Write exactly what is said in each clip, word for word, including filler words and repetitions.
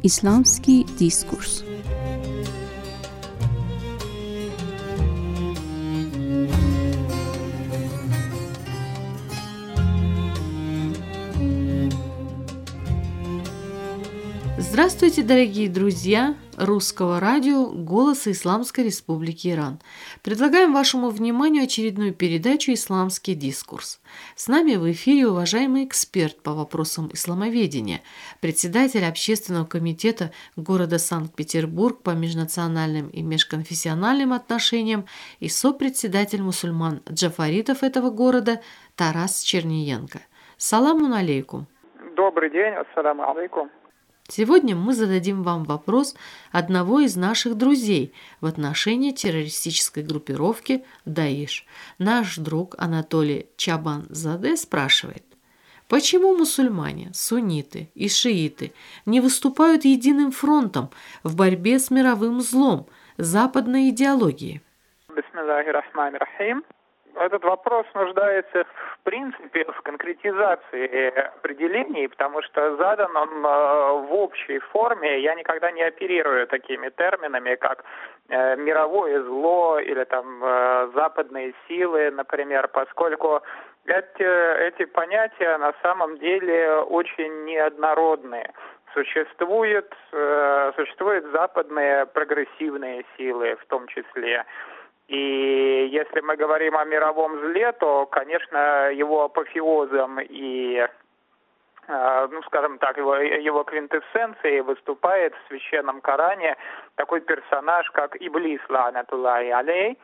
Исламский дискурс. Здравствуйте, дорогие друзья Русского радио «Голоса Исламской Республики Иран». Предлагаем вашему вниманию очередную передачу «Исламский дискурс». С нами в эфире уважаемый эксперт по вопросам исламоведения, председатель Общественного комитета города Санкт-Петербург по межнациональным и межконфессиональным отношениям и сопредседатель мусульман джафаритов этого города Тарас Черниенко. Саламун алейкум. Добрый день, ассаламу алейкум. Сегодня мы зададим вам вопрос одного из наших друзей в отношении террористической группировки «Даиш». Наш друг Анатолий Чабанзаде спрашивает, почему мусульмане, сунниты и шииты не выступают единым фронтом в борьбе с мировым злом западной идеологии? Бисмиллахир-рахманир-рахим. Этот вопрос нуждается, в принципе, в конкретизации определений, потому что задан он в общей форме. Я никогда не оперирую такими терминами, как мировое зло или там западные силы, например, поскольку эти, эти понятия на самом деле очень неоднородные. Существуют, существуют западные прогрессивные силы в том числе. И если мы говорим о мировом зле, то, конечно, его апофеозом и, ну, скажем так, его, его квинтэссенцией выступает в Священном Коране такой персонаж, как Иблис, ла'натуллахи алейх.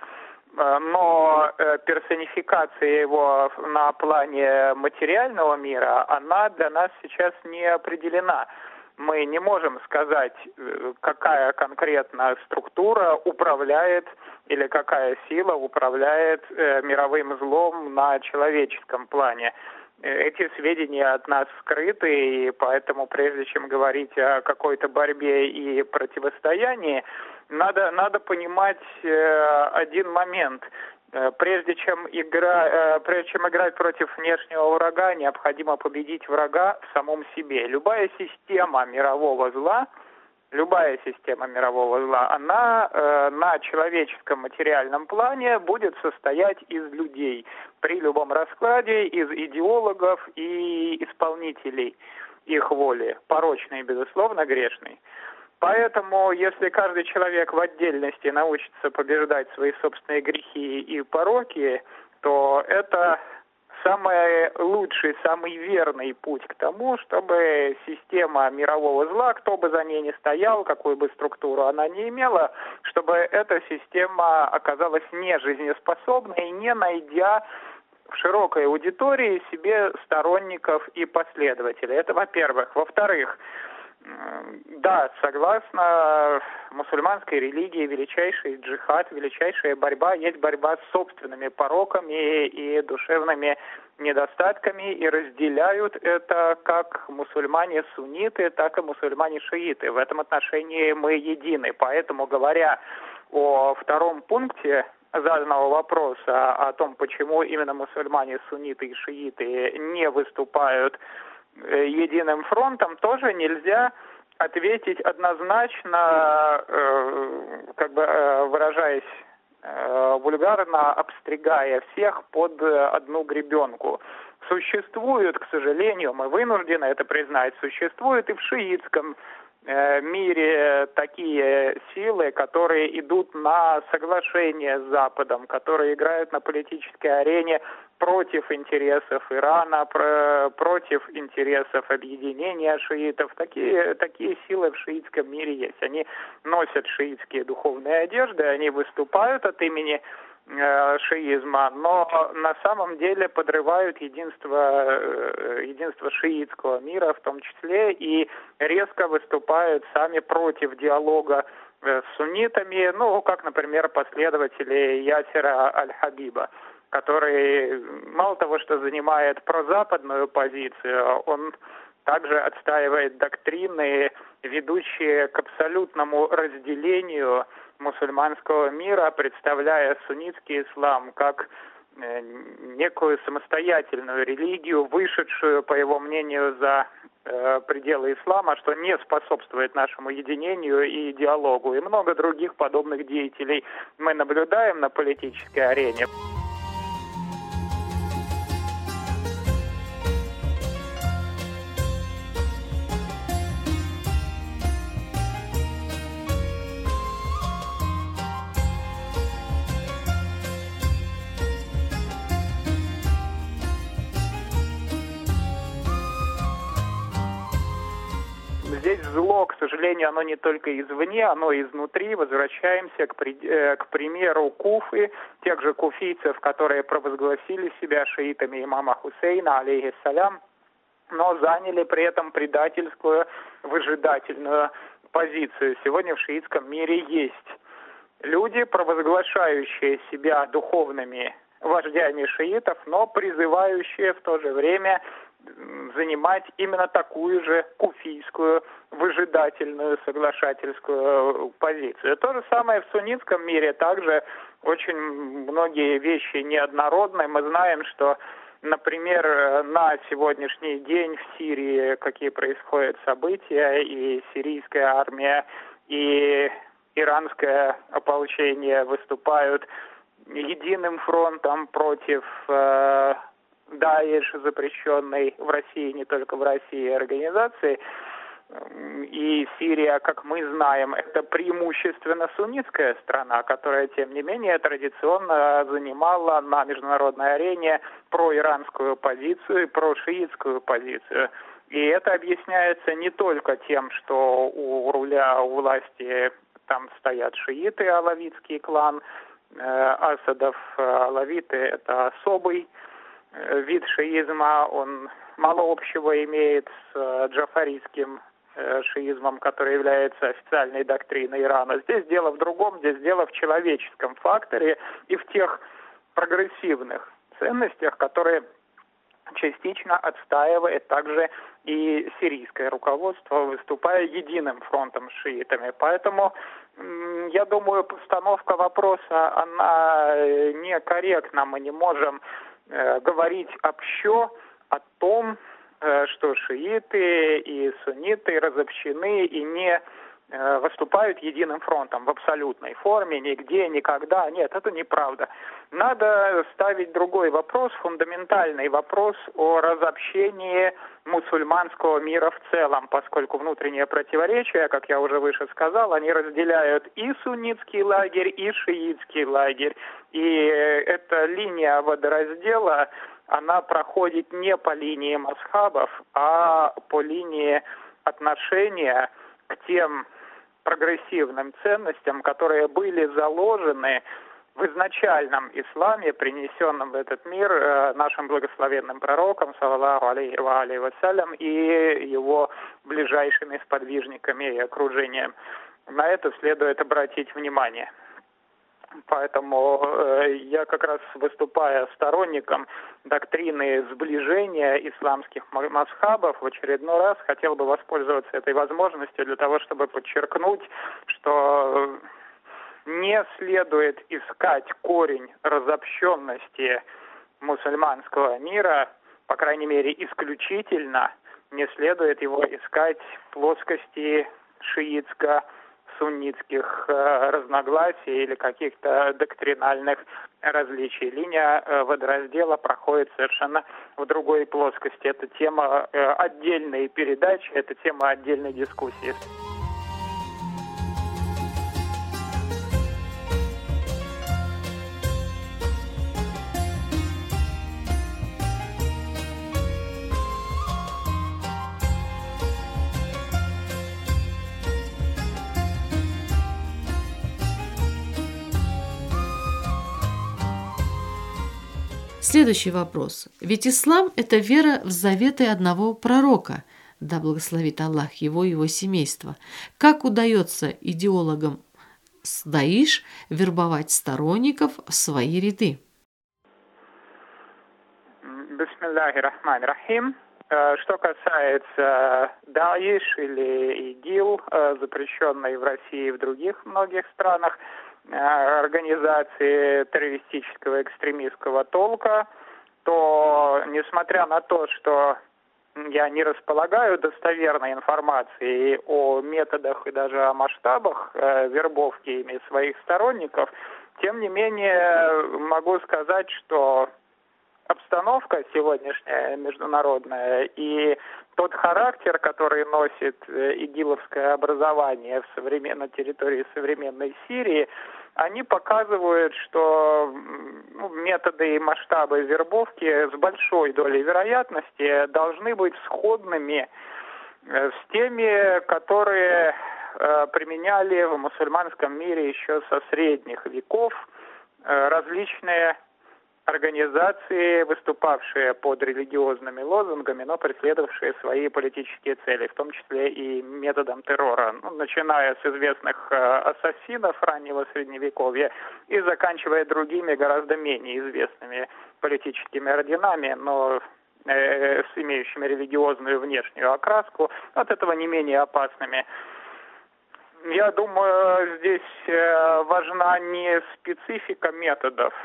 Но персонификация его на плане материального мира, она для нас сейчас не определена. Мы не можем сказать, какая конкретно структура управляет или какая сила управляет э, мировым злом на человеческом плане. Эти сведения от нас скрыты, и поэтому прежде чем говорить о какой-то борьбе и противостоянии, надо, надо понимать э, один момент. Прежде чем, игра, э, прежде чем играть против внешнего врага, необходимо победить врага в самом себе. Любая система мирового зла, любая система мирового зла, она э, на человеческом материальном плане будет состоять из людей при любом раскладе, из идеологов и исполнителей их воли, порочной, безусловно, грешной. Поэтому, если каждый человек в отдельности научится побеждать свои собственные грехи и пороки, то это самый лучший, самый верный путь к тому, чтобы система мирового зла, кто бы за ней ни стоял, какую бы структуру она ни имела, чтобы эта система оказалась нежизнеспособной, не найдя в широкой аудитории себе сторонников и последователей. Это во-первых. Во-вторых, да, согласно мусульманской религии, величайший джихад, величайшая борьба есть борьба с собственными пороками и душевными недостатками, и разделяют это как мусульмане-сунниты, так и мусульмане-шииты. В этом отношении мы едины. Поэтому, говоря о втором пункте заданного вопроса, о том, почему именно мусульмане-сунниты и шииты не выступают единым фронтом, тоже нельзя ответить однозначно, э, как бы э, выражаясь э, вульгарно, обстригая всех под одну гребенку. Существуют, к сожалению, мы вынуждены это признать, существуют и в шиитском э, мире такие силы, которые идут на соглашение с Западом, которые играют на политической арене против интересов Ирана, про, против интересов объединения шиитов. Такие, такие силы в шиитском мире есть. Они носят шиитские духовные одежды, они выступают от имени э, шиизма, но на самом деле подрывают единство, э, единство шиитского мира в том числе и резко выступают сами против диалога э, с суннитами, ну, как, например, последователи Ясера Аль-Хабиба, который мало того, что занимает прозападную позицию, он также отстаивает доктрины, ведущие к абсолютному разделению мусульманского мира, представляя суннитский ислам как некую самостоятельную религию, вышедшую, по его мнению, за пределы ислама, что не способствует нашему единению и диалогу. И много других подобных деятелей мы наблюдаем на политической арене. Здесь зло, к сожалению, оно не только извне, оно изнутри. Возвращаемся к, при, э, к примеру Куфы, тех же куфийцев, которые провозгласили себя шиитами имама Хусейна, алейхиссалям, но заняли при этом предательскую, выжидательную позицию. Сегодня в шиитском мире есть люди, провозглашающие себя духовными вождями шиитов, но призывающие в то же время занимать именно такую же куфийскую, выжидательную, соглашательскую позицию. То же самое в суннитском мире, также очень многие вещи неоднородны. Мы знаем, что, например, на сегодняшний день в Сирии какие происходят события, и сирийская армия, и иранское ополчение выступают единым фронтом против э, Даиш, запрещенной в России, не только в России, организации. И Сирия, как мы знаем, это преимущественно суннитская страна, которая, тем не менее, традиционно занимала на международной арене проиранскую позицию и прошиитскую позицию. И это объясняется не только тем, что у руля, у власти там стоят шииты, алавитский клан, э, Асадов, алавиты — это особый вид шиизма, он мало общего имеет с джафарийским шиизмом, который является официальной доктриной Ирана. Здесь дело в другом, здесь дело в человеческом факторе и в тех прогрессивных ценностях, которые частично отстаивает также и сирийское руководство, выступая единым фронтом с шиитами. Поэтому, я думаю, постановка вопроса, она некорректна. Мы не можем говорить общо о том, что шииты и сунниты разобщены и не выступают единым фронтом в абсолютной форме, нигде, никогда. Нет, это неправда. Надо ставить другой вопрос, фундаментальный вопрос о разобщении мусульманского мира в целом, поскольку внутренние противоречия, как я уже выше сказал, они разделяют и суннитский лагерь, и шиитский лагерь. И эта линия водораздела, она проходит не по линии масхабов, а по линии отношения к тем прогрессивным ценностям, которые были заложены в изначальном исламе, принесенном в этот мир э, нашим благословенным пророком, саллаллаху алейхи ва алейхи вассалям, и его ближайшими сподвижниками и окружением. На это следует обратить внимание. Поэтому э, я как раз, выступая сторонником доктрины сближения исламских масхабов, в очередной раз хотел бы воспользоваться этой возможностью для того, чтобы подчеркнуть, что не следует искать корень разобщенности мусульманского мира, по крайней мере, исключительно не следует его искать в плоскости шиитско-суннитских э, разногласий или каких-то доктринальных различий. Линия э, водораздела проходит совершенно в другой плоскости. Это тема э, отдельной передачи, это тема отдельной дискуссии. Следующий вопрос. Ведь ислам – это вера в заветы одного пророка, да благословит Аллах его и его семейство. Как удается идеологам с Даиш вербовать сторонников в свои ряды? Бисмиллахи рахмани рахим. Что касается Даиш или ИГИЛ, запрещенной в России и в других многих странах, организации террористического экстремистского толка, то, несмотря на то, что я не располагаю достоверной информацией о методах и даже о масштабах э, вербовки ими своих сторонников, тем не менее могу сказать, что обстановка сегодняшняя международная и тот характер, который носит игиловское образование в современ... на территории современной Сирии, они показывают, что ну, методы и масштабы вербовки с большой долей вероятности должны быть сходными с теми, которые э, применяли в мусульманском мире еще со средних веков э, различные организации, выступавшие под религиозными лозунгами, но преследовавшие свои политические цели, в том числе и методом террора, ну, начиная с известных э, ассасинов раннего Средневековья и заканчивая другими гораздо менее известными политическими орденами, но э, с имеющими религиозную внешнюю окраску, от этого не менее опасными. Я думаю, здесь э, важна не специфика методов,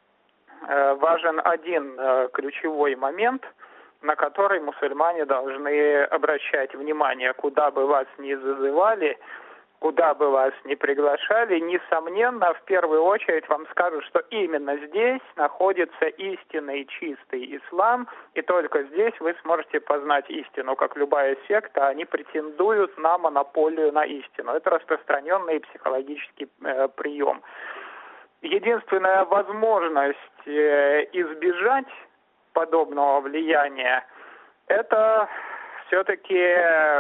важен один э, ключевой момент, на который мусульмане должны обращать внимание, куда бы вас ни зазывали, куда бы вас ни приглашали, несомненно, в первую очередь вам скажут, что именно здесь находится истинный чистый ислам, и только здесь вы сможете познать истину. Как любая секта, они претендуют на монополию на истину. Это распространенный психологический э, прием. Единственная возможность избежать подобного влияния, это все-таки,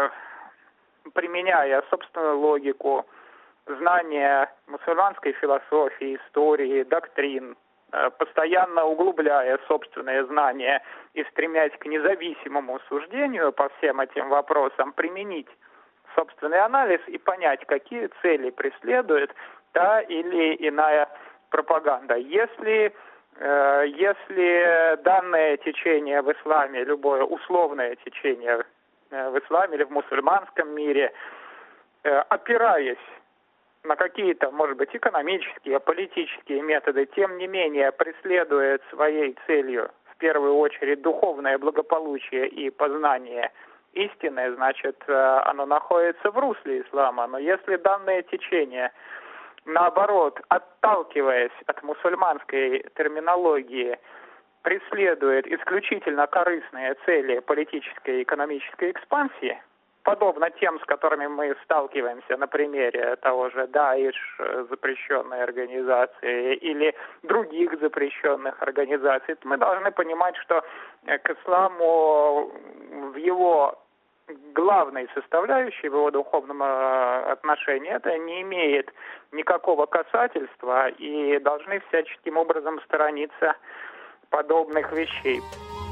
применяя собственную логику, знания мусульманской философии, истории, доктрин, постоянно углубляя собственные знания и стремясь к независимому суждению по всем этим вопросам, применить собственный анализ и понять, какие цели преследует та или иная пропаганда. Если, э, если данное течение в исламе, любое условное течение э, в исламе или в мусульманском мире, э, опираясь на какие-то, может быть, экономические, политические методы, тем не менее преследует своей целью в первую очередь духовное благополучие и познание истины, значит, э, оно находится в русле ислама. Но если данное течение, наоборот, отталкиваясь от мусульманской терминологии, преследует исключительно корыстные цели политической и экономической экспансии, подобно тем, с которыми мы сталкиваемся на примере того же Даиш, запрещенной организации, или других запрещенных организаций, мы должны понимать, что к исламу в его главной составляющей, в его духовном отношении, это не имеет никакого касательства, и должны всяческим образом сторониться подобных вещей.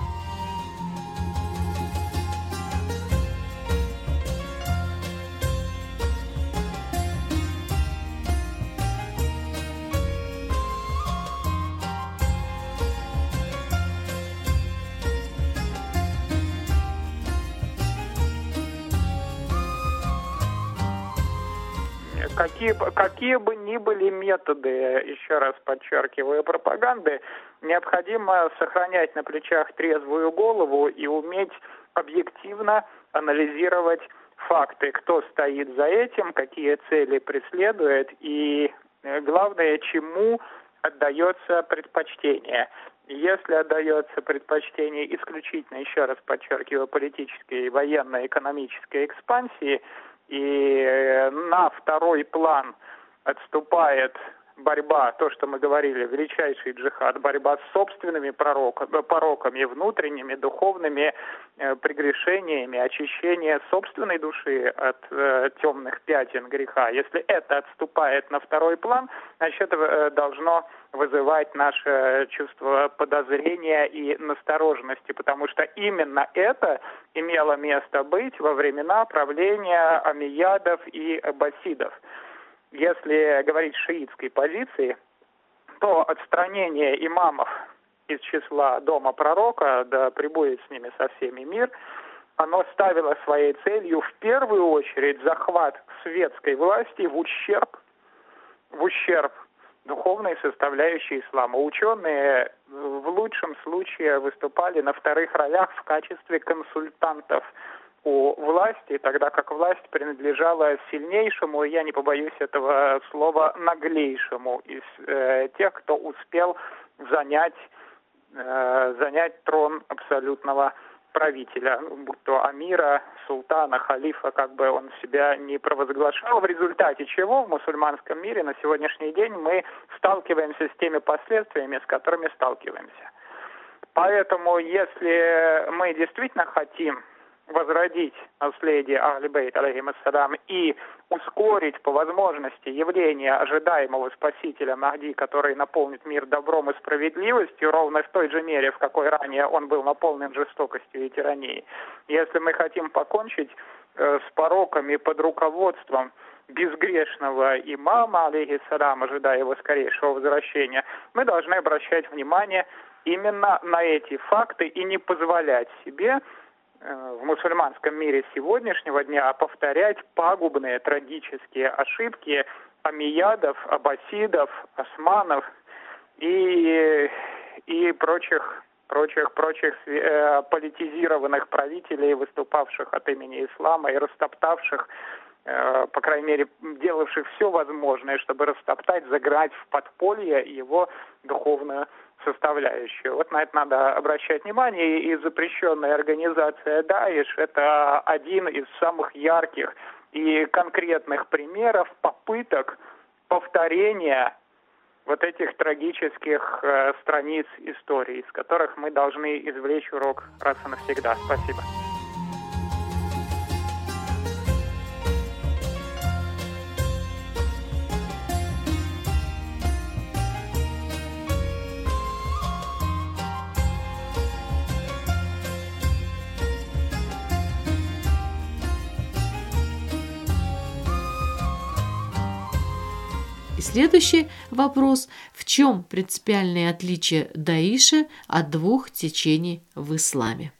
Какие, какие бы ни были методы, еще раз подчеркиваю, пропаганды, необходимо сохранять на плечах трезвую голову и уметь объективно анализировать факты, кто стоит за этим, какие цели преследует и, главное, чему отдается предпочтение. Если отдается предпочтение исключительно, еще раз подчеркиваю, политической, военной, экономической экспансии, и на второй план отступает борьба, то, что мы говорили, величайший джихад, борьба с собственными пороками, пороками внутренними, духовными э, прегрешениями, очищение собственной души от э, темных пятен греха. Если это отступает на второй план, значит, это э, должно вызывать наше чувство подозрения и настороженности, потому что именно это имело место быть во времена правления омейядов и аббасидов. Если говорить с шиитской позиции, то отстранение имамов из числа дома пророка, да пребудет с ними со всеми мир, оно ставило своей целью в первую очередь захват светской власти в ущерб, в ущерб духовной составляющей ислама. Ученые в лучшем случае выступали на вторых ролях в качестве консультантов у власти, тогда как власть принадлежала сильнейшему, и я не побоюсь этого слова, наглейшему из э, тех, кто успел занять, э, занять трон абсолютного правителя, будь то амира, султана, халифа, как бы он себя не провозглашал, в результате чего в мусульманском мире на сегодняшний день мы сталкиваемся с теми последствиями, с которыми сталкиваемся. Поэтому, если мы действительно хотим возродить наследие Ахли-Бейт, алейхиссалям, и ускорить по возможности явление ожидаемого Спасителя Махди, который наполнит мир добром и справедливостью, ровно в той же мере, в какой ранее он был наполнен жестокостью и тиранией. Если мы хотим покончить э, с пороками под руководством безгрешного имама, алейхиссалям, ожидая его скорейшего возвращения, мы должны обращать внимание именно на эти факты и не позволять себе в мусульманском мире сегодняшнего дня повторять пагубные, трагические ошибки амиядов, аббасидов, османов и, и прочих, прочих, прочих э, политизированных правителей, выступавших от имени ислама и растоптавших, э, по крайней мере, делавших все возможное, чтобы растоптать, загнать в подполье его духовную составляющую. Вот на это надо обращать внимание, и запрещенная организация Даиш — это один из самых ярких и конкретных примеров попыток повторения вот этих трагических э, страниц истории, из которых мы должны извлечь урок раз и навсегда. Спасибо. И следующий вопрос. В чем принципиальное отличие Даиша от двух течений в исламе?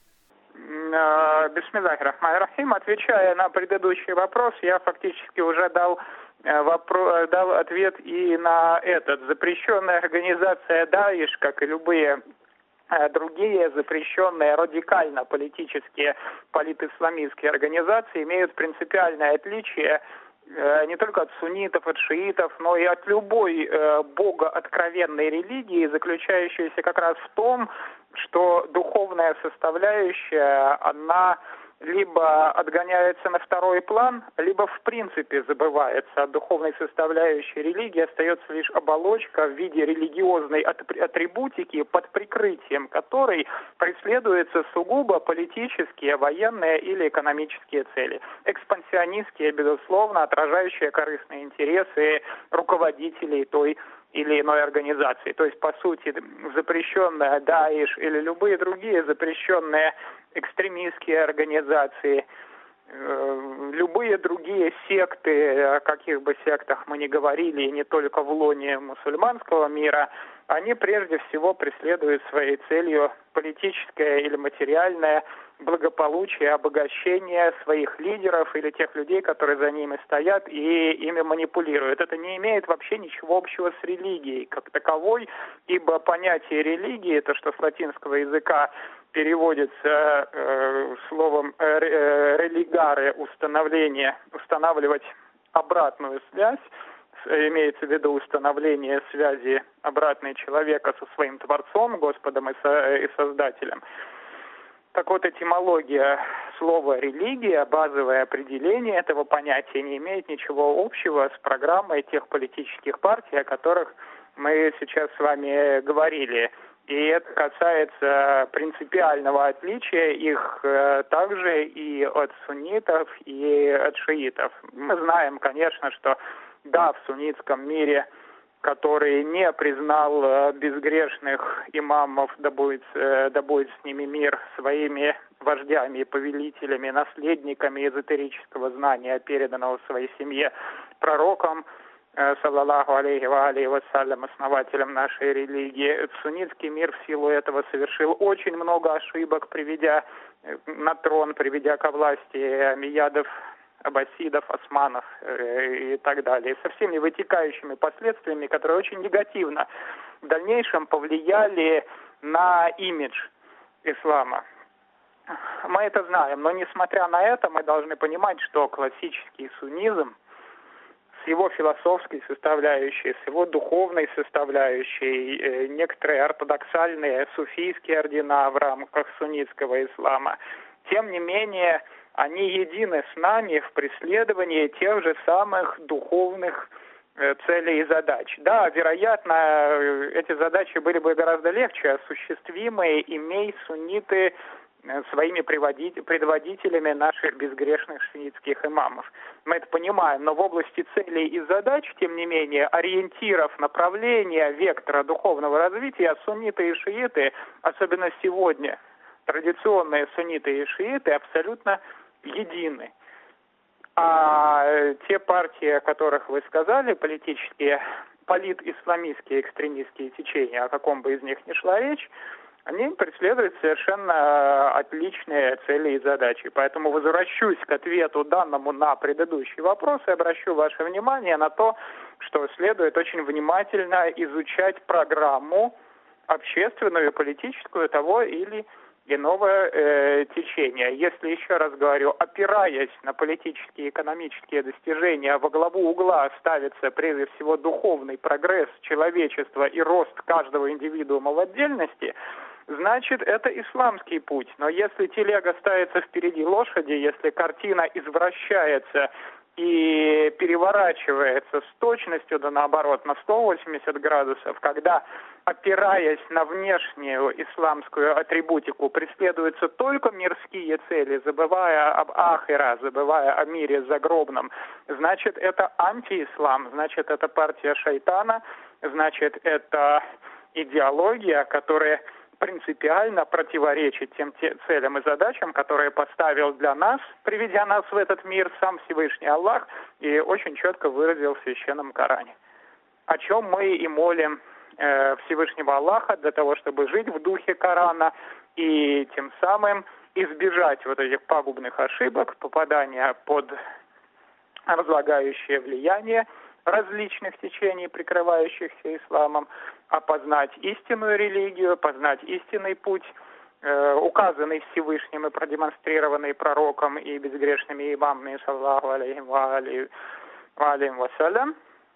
Бисмиллахи рахмани рахим. Отвечая на предыдущий вопрос, я фактически уже дал, вопрос, дал ответ и на этот. Запрещенная организация Даиш, как и любые другие запрещенные радикально политические политисламистские организации, имеют принципиальное отличие не только от суннитов, от шиитов, но и от любой э, богооткровенной религии, заключающейся как раз в том, что духовная составляющая, она либо отгоняется на второй план, либо в принципе забывается. От духовной составляющей религии остается лишь оболочка в виде религиозной атрибутики, под прикрытием которой преследуются сугубо политические, военные или экономические цели. Экспансионистские, безусловно, отражающие корыстные интересы руководителей той или иной организации. То есть, по сути, запрещенная Даиш или любые другие запрещенные экстремистские организации, э, любые другие секты, о каких бы сектах мы ни говорили, и не только в лоне мусульманского мира, они прежде всего преследуют своей целью политическое или материальное благополучие, обогащение своих лидеров или тех людей, которые за ними стоят и ими манипулируют. Это не имеет вообще ничего общего с религией как таковой, ибо понятие религии, это что с латинского языка переводится э, словом э, религаре, установление, устанавливать обратную связь, имеется в виду установление связи обратной человека со своим Творцом, Господом и, со, и Создателем. Так вот, этимология слова «религия», базовое определение этого понятия, не имеет ничего общего с программой тех политических партий, о которых мы сейчас с вами говорили. И это касается принципиального отличия их э, также и от суннитов, и от шиитов. Мы знаем, конечно, что да, в суннитском мире, который не признал э, безгрешных имамов, да будет, э, да будет с ними мир, своими вождями, повелителями, наследниками эзотерического знания, переданного своей семье пророком, саллаллаху алейхи ва алейхи вассалям, основателем нашей религии. Суннитский мир в силу этого совершил очень много ошибок, приведя на трон, приведя ко власти амиядов, аббасидов, османов и так далее, со всеми вытекающими последствиями, которые очень негативно в дальнейшем повлияли на имидж ислама. Мы это знаем, но несмотря на это, мы должны понимать, что классический суннизм с его философской составляющей, с его духовной составляющей, некоторые ортодоксальные суфийские ордена в рамках суннитского ислама, тем не менее, они едины с нами в преследовании тех же самых духовных целей и задач. Да, вероятно, эти задачи были бы гораздо легче осуществимы, имея сунниты своими предводителями наших безгрешных шиитских имамов. Мы это понимаем, но в области целей и задач, тем не менее, ориентиров, направления, вектора духовного развития сунниты и шииты, особенно сегодня, традиционные сунниты и шииты, абсолютно едины. А те партии, о которых вы сказали, политические, политисламистские экстремистские течения, о каком бы из них ни шла речь, они преследуют совершенно отличные цели и задачи. Поэтому возвращусь к ответу данному на предыдущий вопрос и обращу ваше внимание на то, что следует очень внимательно изучать программу общественную и политическую того или иного э, течения. Если, еще раз говорю, опираясь на политические и экономические достижения, во главу угла ставится прежде всего духовный прогресс человечества и рост каждого индивидуума в отдельности, значит, это исламский путь. Но если телега ставится впереди лошади, если картина извращается и переворачивается с точностью, да наоборот, на сто восемьдесят градусов, когда, опираясь на внешнюю исламскую атрибутику, преследуются только мирские цели, забывая об ахира, забывая о мире загробном, значит, это антиислам, значит, это партия шайтана, значит, это идеология, которая принципиально противоречит тем те целям и задачам, которые поставил для нас, приведя нас в этот мир, сам Всевышний Аллах, и очень четко выразил в Священном Коране. О чем мы и молим э, Всевышнего Аллаха для того, чтобы жить в духе Корана и тем самым избежать вот этих пагубных ошибок, попадания под разлагающее влияние различных течений, прикрывающихся исламом, а познать истинную религию, познать истинный путь, э, указанный Всевышним и продемонстрированный пророком и безгрешными имамами, саллаху алейхи ва алейхи вассалям.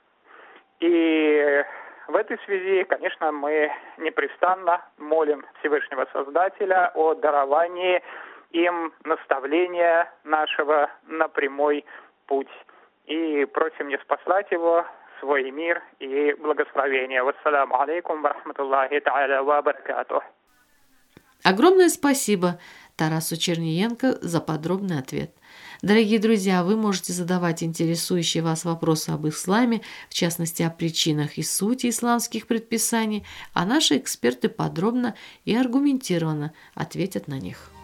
И в этой связи, конечно, мы непрестанно молим Всевышнего Создателя о даровании им наставления нашего на прямой путь. И просим не спаслать его, свой мир и благословение. Вассаламу алейкум ва рахматуллахи та'аля ва баракатух. Огромное спасибо Тарасу Черниенко за подробный ответ. Дорогие друзья, вы можете задавать интересующие вас вопросы об исламе, в частности о причинах и сути исламских предписаний, а наши эксперты подробно и аргументированно ответят на них.